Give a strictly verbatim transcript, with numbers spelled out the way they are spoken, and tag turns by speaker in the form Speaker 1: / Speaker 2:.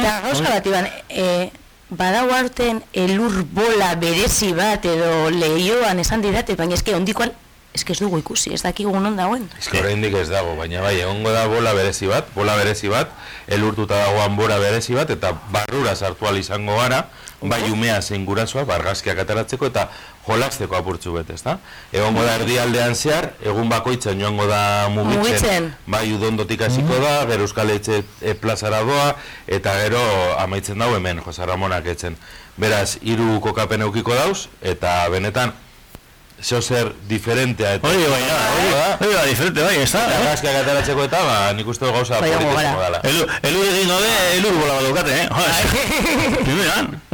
Speaker 1: Eta gauza bat, Iban, e, badau aurten elur bola berezi bat edo lehioan esan didate, baina eske ondikoan eske ez dugu ikusi, ez dakigu non dagoen.
Speaker 2: Eske oraindik ez dago, baina bai, egongo da bola berezi bat, bola berezi bat, elurtuta dagoan bora berezi bat, eta barrura sartu ahal izango gara, bai umea zein gurasoa, bargazkiak ateratzeko eta jolasteko apurtzu bet, ezta? Egongo da erdialdean zehar, egun bakoitzen joango da mugitzen, bai udondotik hasiko da, gero Euskal Etxe e, plazara doa, eta gero amaitzen dago hemen Jose Ramonak etzen. Beraz, hiru kokapen eukiko dauz, eta benetan, zeo zer diferentea eta...
Speaker 3: Hori bai, hori da, diferente bai, ez da?
Speaker 2: Argazkiak ateratzeko eta, ba, nik uste gauza politizko dela.
Speaker 3: Elur egingo de, elur bola bat daukate, eh? Primeran.